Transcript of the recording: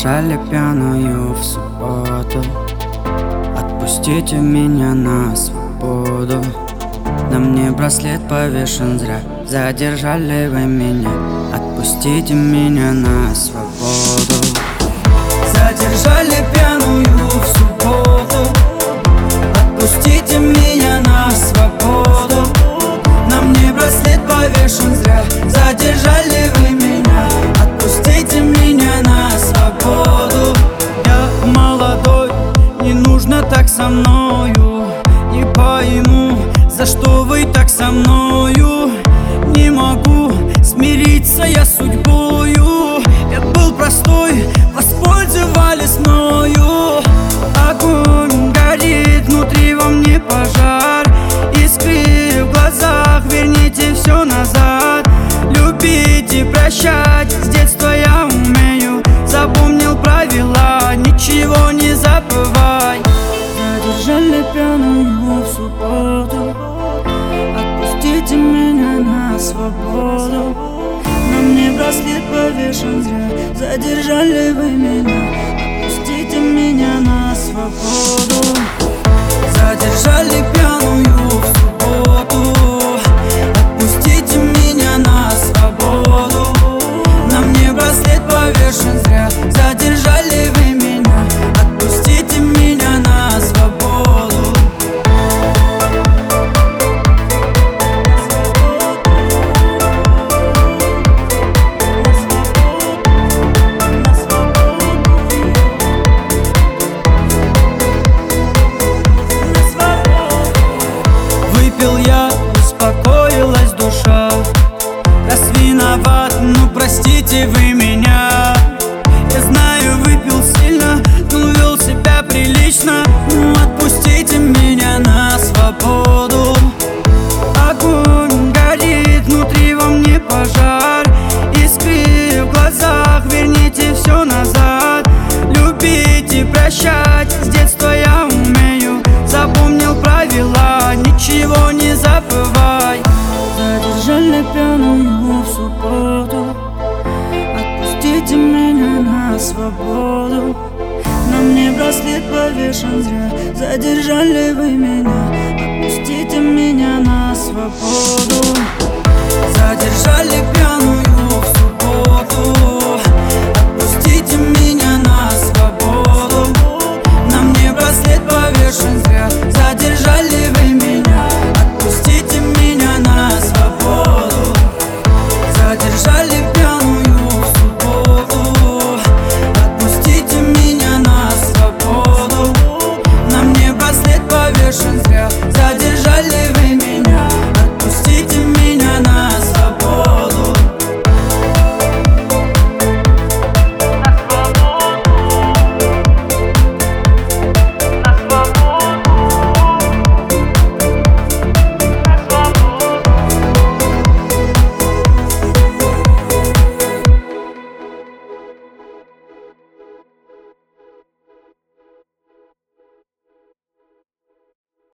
Задержали пьяную в субботу. Отпустите меня на свободу. На мне браслет повешен зря. Задержали вы меня. Отпустите меня на свободу. Задержали пьяную в субботу. Отпустите меня на свободу. На мне браслет повешен зря. Задержали вы меня. Отпустите меня на свободу. Я молодой, не нужно так со мною. Не пойму, за что вы так со мною. Не могу смириться я с судьбою. Я был простой, воспользовались мною. Огонь горит внутри, во мне пожар. Искры в глазах, верните все назад. Любить и прощать, с детства я умею. Запомнил правила, ничего не забывай. Задержали пьяную в субботу. Отпустите меня на свободу. На мне браслет повешен зря. Задержали вы меня. Отпустите меня на свободу. Задержали пьяную в субботу. Отпустите меня на свободу. На мне браслет повешен зря. Задержали вы меня. Отпустите меня на свободу. Выпил я, успокоилась душа. Раз виноват, ну простите вы меня. Я знаю, выпил сильно, но вел себя прилично. Ну отпустите меня на свободу. Огонь горит внутри, во мне пожар. Искры в глазах, верните все назад. Любить и прощать, с детства я умею. Запомнил правила, ничего не забывай. Задержали пьяную в субботу. Отпустите меня на свободу. На мне браслет повешен зря. Задержали вы меня. Отпустите меня на свободу. Задержали пьяную в субботу.